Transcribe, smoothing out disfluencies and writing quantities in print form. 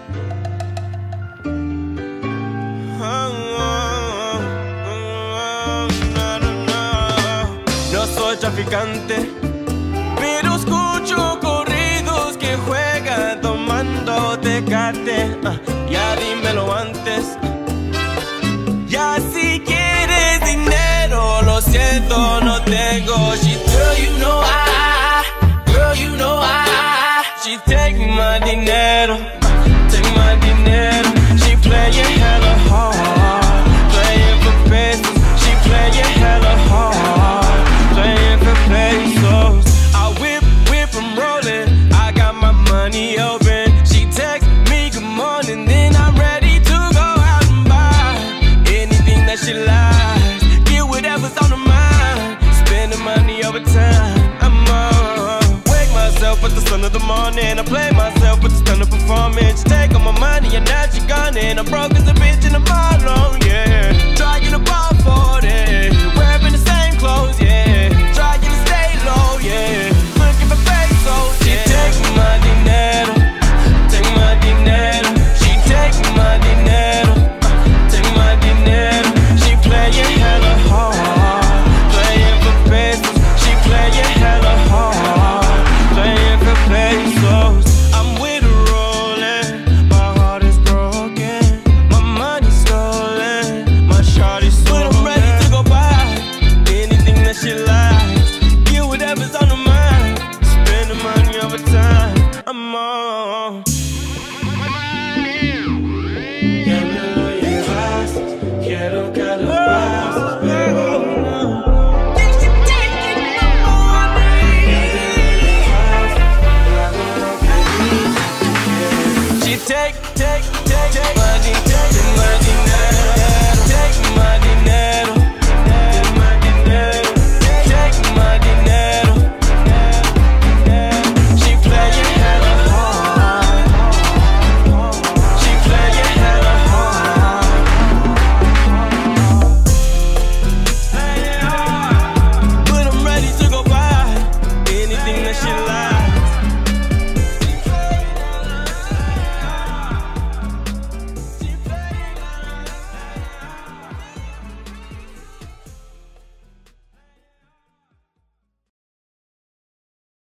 No soy traficante, pero escucho corridos que juegan tomando Tecate. Ya dímelo antes. Ya si quieres dinero, lo siento, no tengo. Girl, you know I. She take my dinero, take my dinero. She playing hella hard, playing for pesos. She playing hella hard, playing for pesos. I whip, I'm rolling. I got my money open. She text me good morning, then I'm ready to go out and buy anything that she likes. Get whatever's on her mind. Spend the money over time. I'm on. Wake myself at the sun of the morning. I play myself with the stunning performance. Take all my money and now she gone and I'm broke as a bitch and I'm all alone, yeah. Trying to ball for it. Wearing the same clothes, yeah. Trying to stay low, yeah. Looking for pesos, yeah. She take my dinero, take my dinero. She take my dinero, take my dinero. She playing hella hard, playing for pesos. She playing hella hard, playing for pesos. I'm with her rolling, my heart is broken, my money's stolen, my shawty's stolen. But I'm ready to go buy anything that she likes. Get whatever's on her mind. Spend the money over time. I'm on. Ya me lo llevas, quiero calabazas, pero no. She take my dinero.